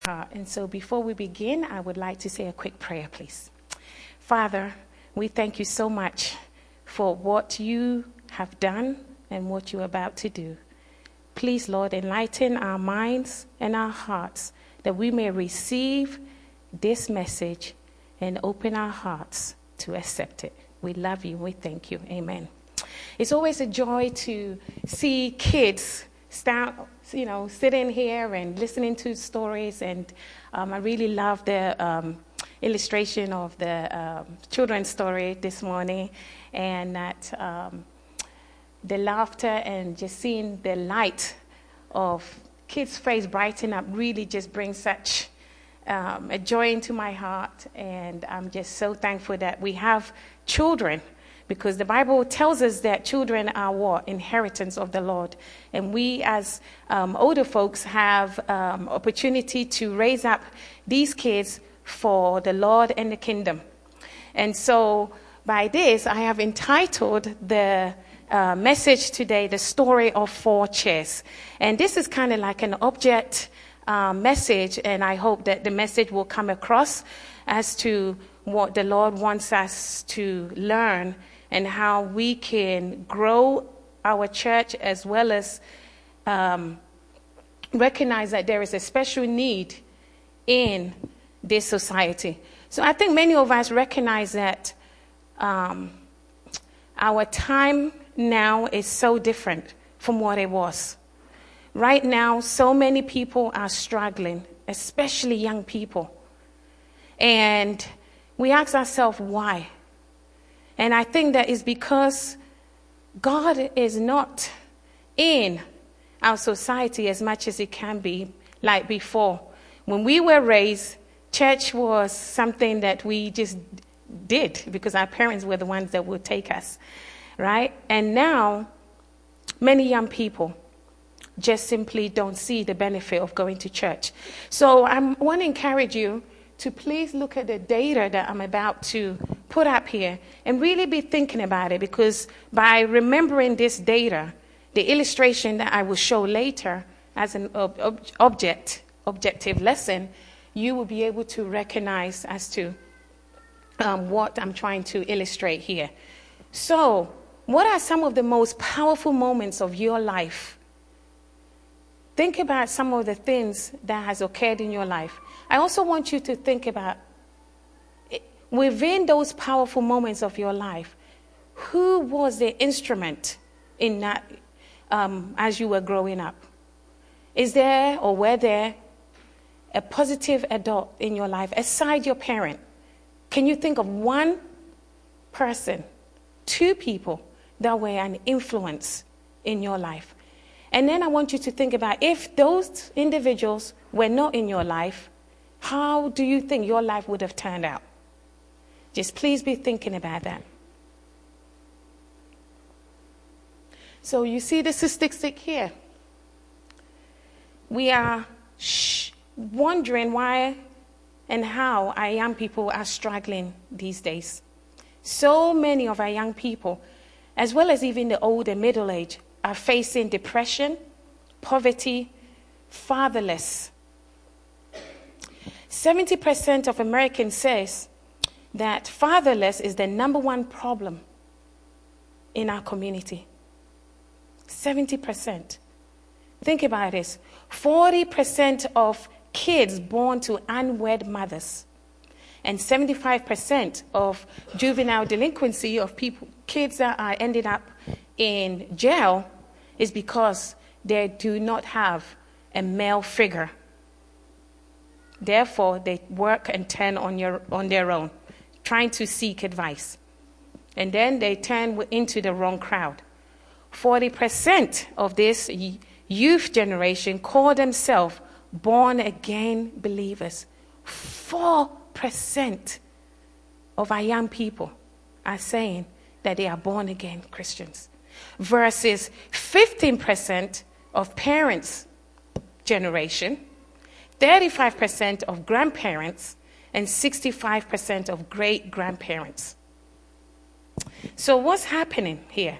And so before we begin, I would like to say a quick prayer, please. Father, we thank you so much for what you have done and what you're about to do. Please, Lord, enlighten our minds and our hearts that we may receive this message and open our hearts to accept it. We love you. We thank you. Amen. It's always a joy to see kids sitting here and listening to stories. And I really love the illustration of the children's story this morning, and that the laughter and just seeing the light of kids' face brighten up really just brings such a joy into my heart. And I'm just so thankful that we have children, because the Bible tells us that children are what? Inheritance of the Lord. And we as older folks have opportunity to raise up these kids for the Lord and the kingdom. And so by this, I have entitled the message today, The Story of Four Chairs. And this is kind of like an object message, and I hope that the message will come across as to what the Lord wants us to learn and how we can grow our church, as well as recognize that there is a special need in this society. So I think many of us recognize that our time now is so different from what it was. Right now, so many people are struggling, especially young people. And we ask ourselves why. And I think that is because God is not in our society as much as it can be like before. When we were raised, church was something that we just did because our parents were the ones that would take us, right? And now, many young people just simply don't see the benefit of going to church. So I want to encourage you to please look at the data that I'm about to put up here and really be thinking about it, because by remembering this data, the illustration that I will show later as an objective lesson, you will be able to recognize as to what I'm trying to illustrate here. So, what are some of the most powerful moments of your life? Think about some of the things that has occurred in your life. I also want you to think about, within those powerful moments of your life, who was the instrument in that as you were growing up? Is there or were there a positive adult in your life aside your parent? Can you think of one person, two people that were an influence in your life? And then I want you to think about, if those individuals were not in your life, how do you think your life would have turned out? Just please be thinking about that. So you see the statistic here. We are wondering why and how our young people are struggling these days. So many of our young people, as well as even the old and middle age, are facing depression, poverty, fatherless. 70% of Americans says that fatherless is the number one problem in our community. 70%. Think about this. 40% of kids born to unwed mothers, and 75% of juvenile delinquency of kids that are ended up in jail is because they do not have a male figure. Therefore, they work and turn on their own, trying to seek advice. And then they turn into the wrong crowd. 40% of this youth generation call themselves born-again believers. 4% of our young people are saying that they are born-again Christians, versus 15% of parents' generation, 35% of grandparents, and 65% of great-grandparents. So what's happening here?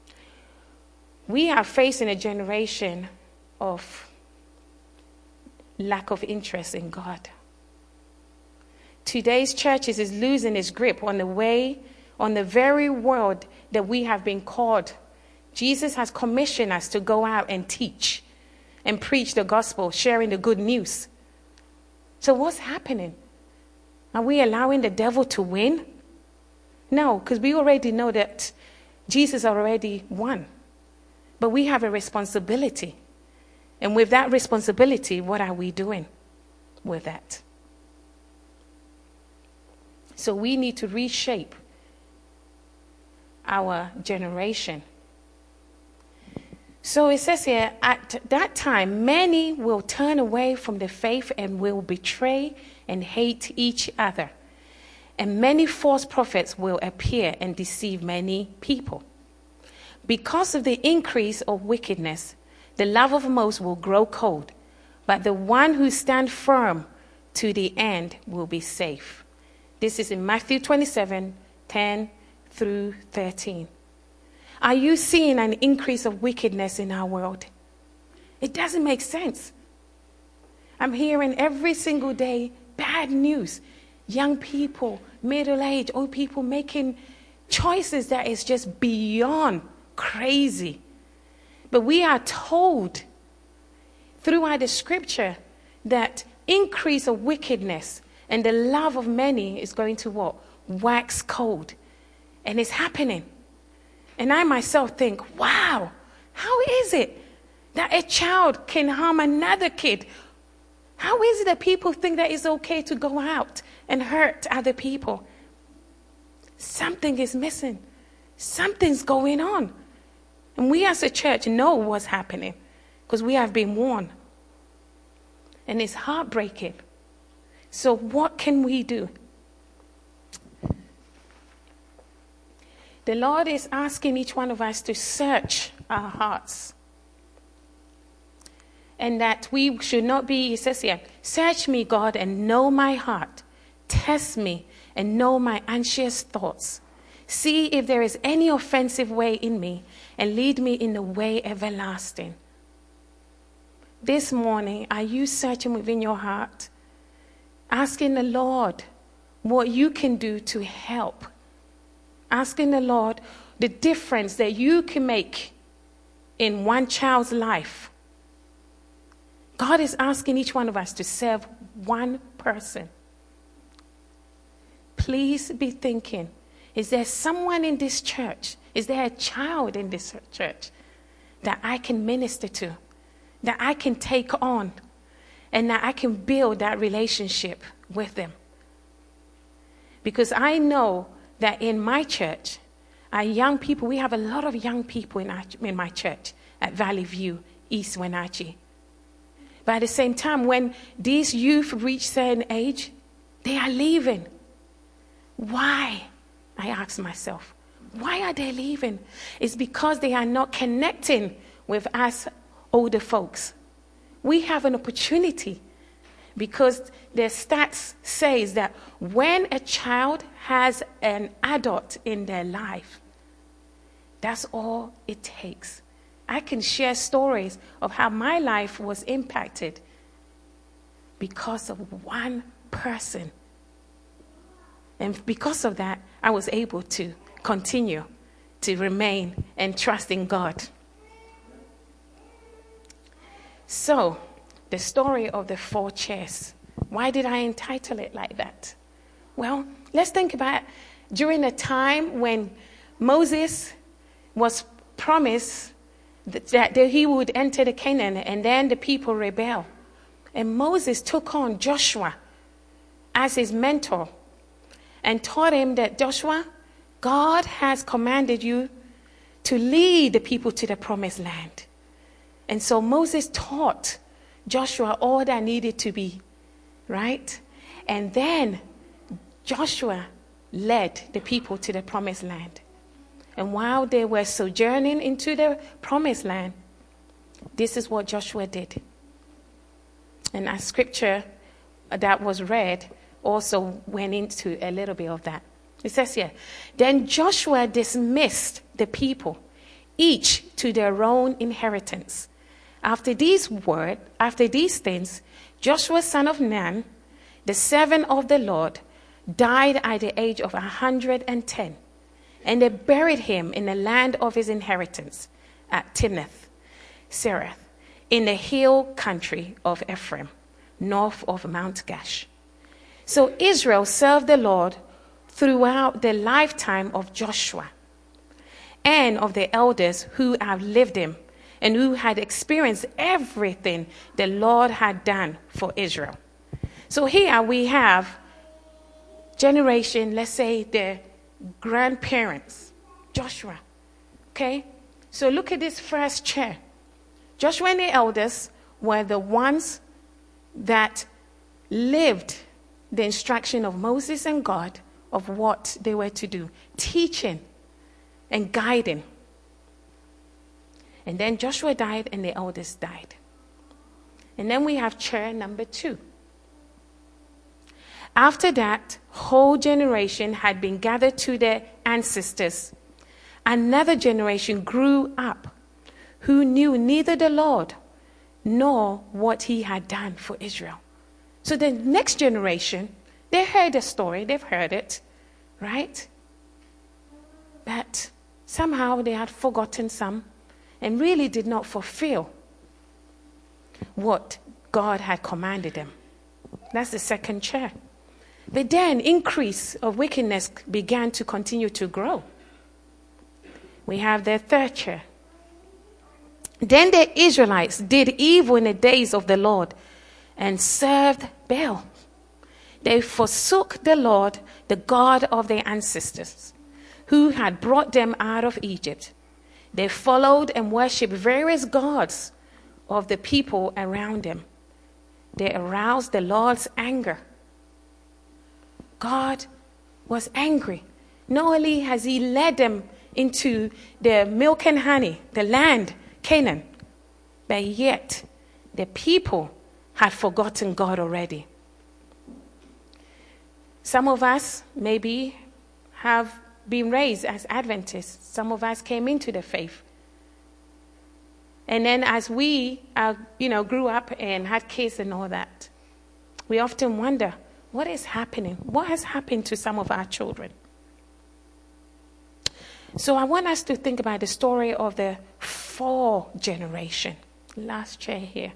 We are facing a generation of lack of interest in God. Today's churches is losing its grip on the very word that we have been called. Jesus has commissioned us to go out and teach and preach the gospel, sharing the good news. So what's happening? Are we allowing the devil to win? No, because we already know that Jesus already won. But we have a responsibility. And with that responsibility, what are we doing with that? So we need to reshape our generation. So it says here, at that time, many will turn away from the faith and will betray and hate each other. And many false prophets will appear and deceive many people. Because of the increase of wickedness, the love of most will grow cold, but the one who stands firm to the end will be safe. This is in Matthew 27:10 through 13. Are you seeing an increase of wickedness in our world? It doesn't make sense. I'm hearing every single day bad news. Young people, middle-aged, old people making choices that is just beyond crazy. But we are told throughout the scripture that increase of wickedness and the love of many is going to what? Wax cold. And it's happening. And I myself think, wow, how is it that a child can harm another kid? How is it that people think that it's okay to go out and hurt other people? Something is missing. Something's going on. And we as a church know what's happening because we have been warned. And it's heartbreaking. So what can we do? The Lord is asking each one of us to search our hearts. And that we should not be, he says here, search me, God, and know my heart. Test me and know my anxious thoughts. See if there is any offensive way in me and lead me in the way everlasting. This morning, are you searching within your heart? Asking the Lord what you can do to help. Asking the Lord the difference that you can make in one child's life. God is asking each one of us to serve one person. Please be thinking, is there someone in this church? Is there a child in this church that I can minister to, that I can take on, and that I can build that relationship with them? Because I know that in my church, our young people, we have a lot of young people in my church at Valley View, East Wenatchee. But at the same time, when these youth reach certain age, they are leaving. Why? I ask myself, why are they leaving? It's because they are not connecting with us older folks. We have an opportunity because the stats says that when a child has an adult in their life, that's all it takes. I can share stories of how my life was impacted because of one person. And because of that, I was able to continue to remain and trust in God. So, the story of the 4 chairs. Why did I entitle it like that? Well, let's think about during the time when Moses was promised that he would enter the Canaan, and then the people rebel. And Moses took on Joshua as his mentor and taught him that, Joshua, God has commanded you to lead the people to the promised land. And so Moses taught Joshua all that needed to be, right? And then Joshua led the people to the promised land. And while they were sojourning into the promised land, this is what Joshua did. And our scripture that was read also went into a little bit of that. It says here, then Joshua dismissed the people, each to their own inheritance. After these things, Joshua, son of Nun, the servant of the Lord, died at the age of 110, and they buried him in the land of his inheritance at Timnath Sereth, in the hill country of Ephraim, north of Mount Gash. So Israel served the Lord throughout the lifetime of Joshua and of the elders who outlived him and who had experienced everything the Lord had done for Israel. So here we have generation, let's say the grandparents, Joshua. Okay? So look at this first chair. Joshua and the elders were the ones that lived the instruction of Moses and God of what they were to do, teaching and guiding. And then Joshua died and the elders died. And then we have chair number 2. After that whole generation had been gathered to their ancestors, another generation grew up who knew neither the Lord nor what he had done for Israel. So the next generation, they heard the story, they've heard it, right? But somehow they had forgotten some and really did not fulfill what God had commanded them. That's the second chair. But then increase of wickedness began to continue to grow. We have the third chair. Then the Israelites did evil in the days of the Lord and served Baal. They forsook the Lord, the God of their ancestors, who had brought them out of Egypt. They followed and worshipped various gods of the people around them. They aroused the Lord's anger. God was angry. Not only has he led them into the milk and honey, the land, Canaan, but yet the people had forgotten God already. Some of us maybe have been raised as Adventists. Some of us came into the faith. And then as we grew up and had kids and all that, we often wonder, what is happening? What has happened to some of our children? So I want us to think about the story of the 4 generation. Last chair here.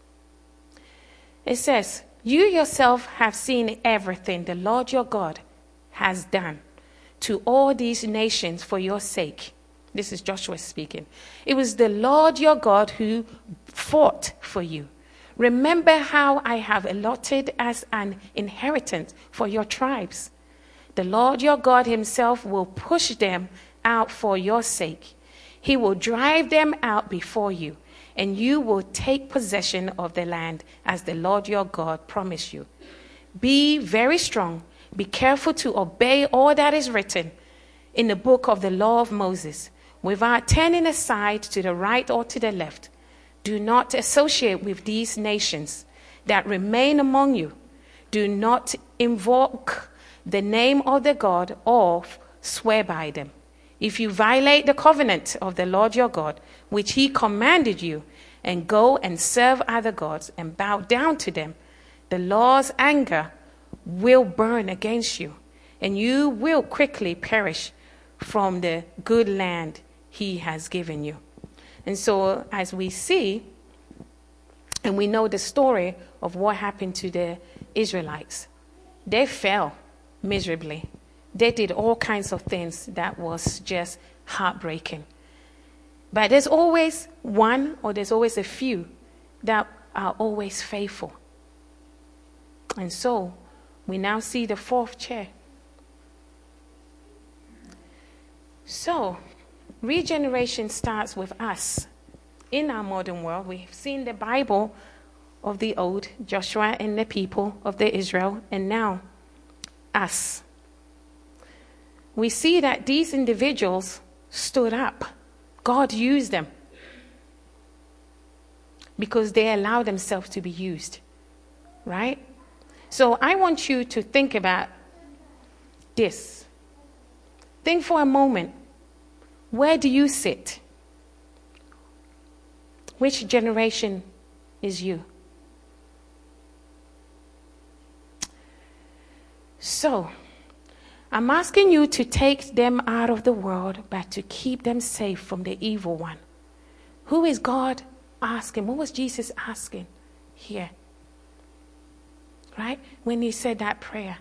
It says, you yourself have seen everything the Lord your God has done to all these nations for your sake. This is Joshua speaking. It was the Lord your God who fought for you. Remember how I have allotted as an inheritance for your tribes. The Lord your God himself will push them out for your sake. He will drive them out before you, and you will take possession of the land as the Lord your God promised you. Be very strong. Be careful to obey all that is written in the book of the law of Moses, without turning aside to the right or to the left. Do not associate with these nations that remain among you. Do not invoke the name of the God or swear by them. If you violate the covenant of the Lord your God, which he commanded you, and go and serve other gods and bow down to them, the Lord's anger will burn against you, and you will quickly perish from the good land he has given you. And so as we see, and we know the story of what happened to the Israelites, they fell miserably. They did all kinds of things that was just heartbreaking. But there's always one, or there's always a few that are always faithful. And so we now see the 4th chair. So regeneration starts with us. In our modern world, we've seen the Bible of the old, Joshua and the people of the Israel, and now us. We see that these individuals stood up. God used them because they allowed themselves to be used, right? So I want you to think about this. Think for a moment. Where do you sit? Which generation is you? So, I'm asking you to take them out of the world, but to keep them safe from the evil one. Who is God asking? What was Jesus asking here? Right? When he said that prayer.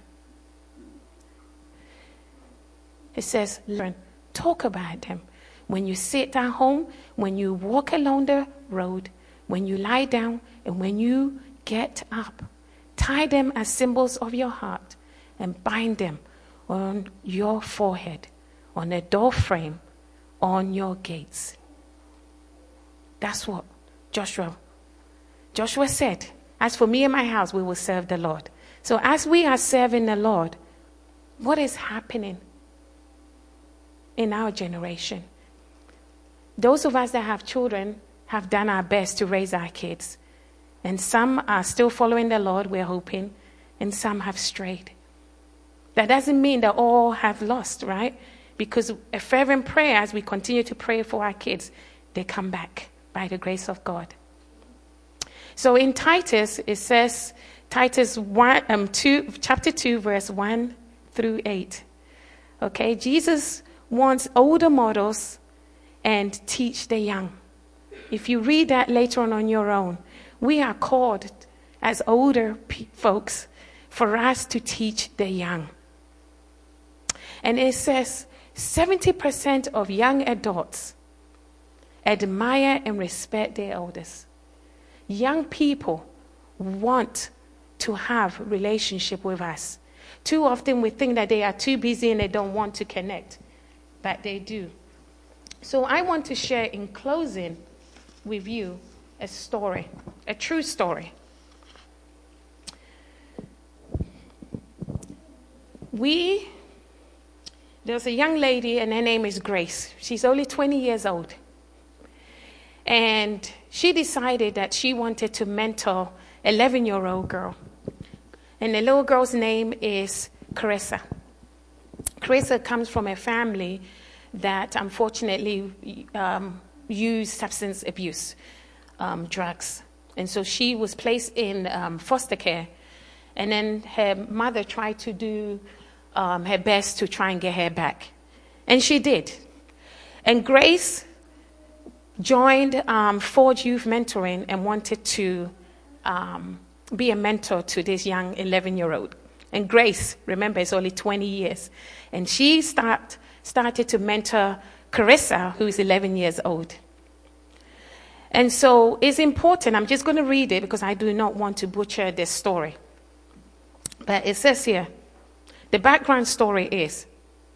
It says, learn, talk about them. When you sit at home, when you walk along the road, when you lie down, and when you get up. Tie them as symbols of your heart and bind them on your forehead, on the door frame, on your gates. That's what Joshua said. As for me and my house, we will serve the Lord. So as we are serving the Lord, what is happening in our generation? Those of us that have children have done our best to raise our kids. And some are still following the Lord, we're hoping, and some have strayed. That doesn't mean that all have lost, right? Because a fervent prayer, as we continue to pray for our kids, they come back by the grace of God. So in Titus, it says, Titus 2, chapter 2, verse 1 through 8. Okay, Jesus wants older models and teach the young. If you read that later on your own, we are called as older folks for us to teach the young. And it says 70% of young adults admire and respect their elders. Young people want to have a relationship with us. Too often we think that they are too busy and they don't want to connect, but they do. So I want to share in closing with you a story, a true story. There's a young lady and her name is Grace. She's only 20 years old. And she decided that she wanted to mentor an 11-year-old girl. And the little girl's name is Carissa. Carissa comes from a family that unfortunately used substance abuse, drugs. And so she was placed in foster care. And then her mother tried to do her best to try and get her back. And she did. And Grace joined Forge Youth Mentoring and wanted to be a mentor to this young 11-year-old. And Grace, remember, is only 20 years. And she started to mentor Carissa, who is 11 years old. And so it's important. I'm just going to read it because I do not want to butcher this story. But it says here, the background story is,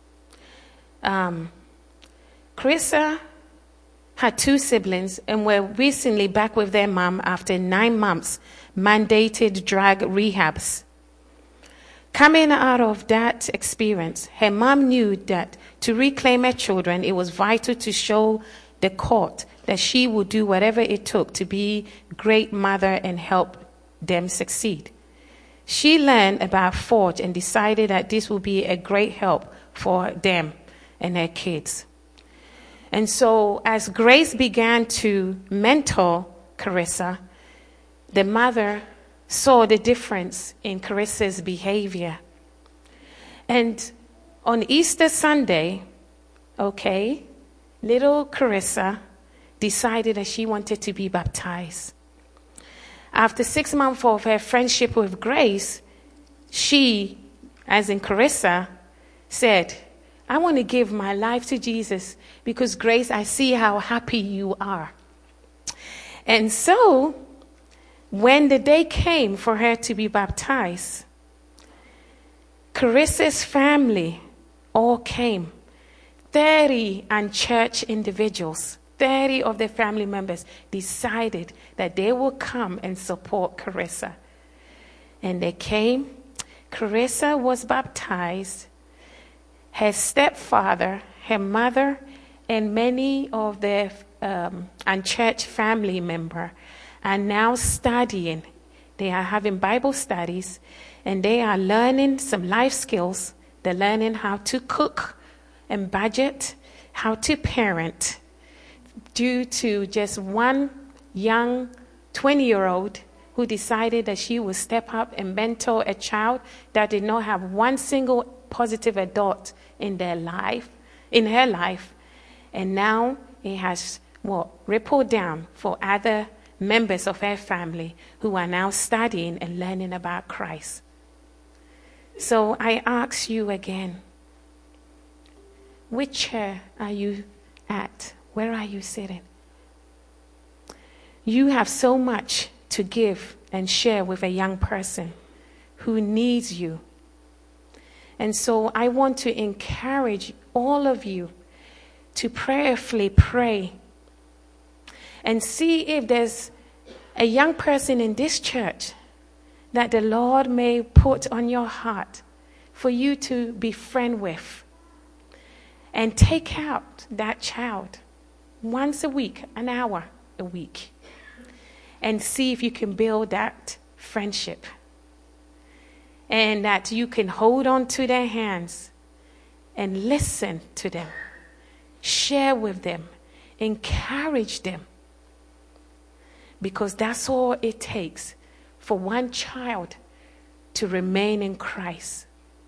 Carissa had 2 siblings and were recently back with their mom after 9 months mandated drug rehabs. Coming out of that experience, her mom knew that to reclaim her children, it was vital to show the court that she would do whatever it took to be a great mother and help them succeed. She learned about Forge and decided that this would be a great help for them and their kids. And so as Grace began to mentor Carissa, the mother saw the difference in Carissa's behavior. And on Easter Sunday, little Carissa decided that she wanted to be baptized. After 6 months of her friendship with Grace, she, as in Carissa, said, I want to give my life to Jesus because, Grace, I see how happy you are. And so, when the day came for her to be baptized, Carissa's family all came. 30 unchurched individuals, 30 of their family members decided that they would come and support Carissa. And they came. Carissa was baptized. Her stepfather, her mother, and many of their unchurched family members are now studying. They are having Bible studies, and they are learning some life skills. They're learning how to cook and budget, how to parent, due to just one young 20-year-old who decided that she would step up and mentor a child that did not have one single positive adult in her life. And now it has rippled down for other members of her family who are now studying and learning about Christ. So I ask you again, which chair are you at? Where are you sitting? You have so much to give and share with a young person who needs you. And so I want to encourage all of you to prayerfully pray and see if there's a young person in this church that the Lord may put on your heart for you to be friend with. And take out that child once a week, an hour a week, and see if you can build that friendship. And that you can hold on to their hands and listen to them, share with them, encourage them. Because that's all it takes for one child to remain in Christ.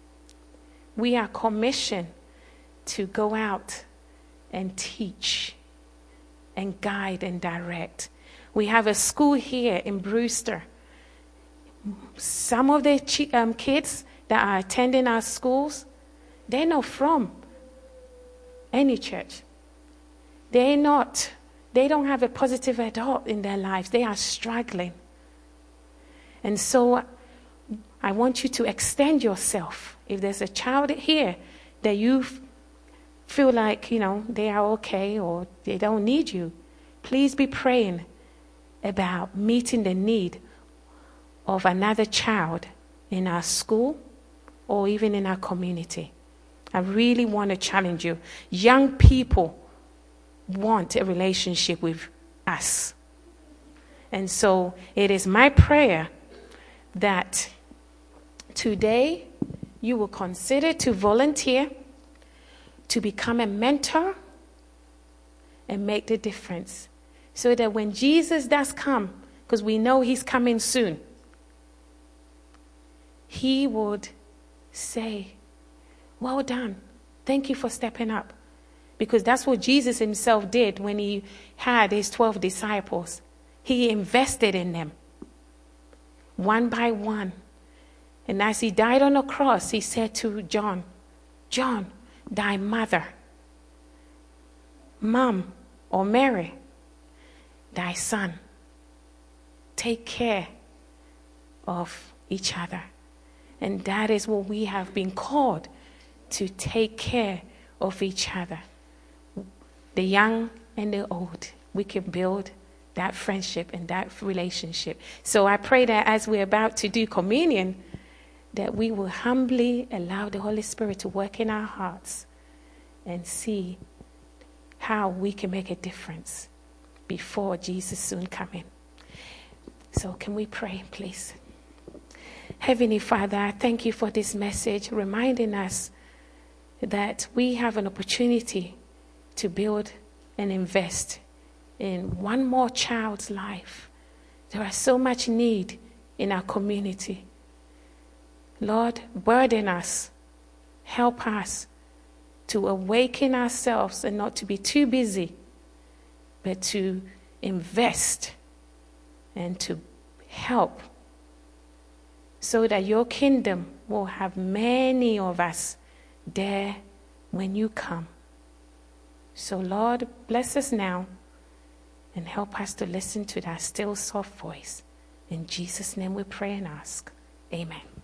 We are commissioned to go out and teach and guide and direct. We have a school here in Brewster. Some of the kids that are attending our schools, they're not from any church. They don't have a positive adult in their lives. They are struggling. And so I want you to extend yourself. If there's a child here that you feel like, they are okay or they don't need you, please be praying about meeting the need of another child in our school or even in our community. I really want to challenge you. Young people want a relationship with us. And so it is my prayer that today you will consider to volunteer, to become a mentor, and make the difference. So that when Jesus does come, because we know he's coming soon, he would say, well done. Thank you for stepping up. Because that's what Jesus himself did when he had his 12 disciples. He invested in them, one by one. And as he died on the cross, he said to John, John, thy mother, Mom or Mary, thy son. Take care of each other. And that is what we have been called, to take care of each other. The young and the old, we can build that friendship and that relationship. So I pray that as we're about to do communion, that we will humbly allow the Holy Spirit to work in our hearts and see how we can make a difference before Jesus soon coming. So can we pray, please? Heavenly Father, I thank you for this message, reminding us that we have an opportunity to build and invest in one more child's life. There is so much need in our community. Lord, burden us. Help us to awaken ourselves and not to be too busy, but to invest and to help so that your kingdom will have many of us there when you come. So, Lord, bless us now and help us to listen to that still soft voice. In Jesus' name we pray and ask. Amen.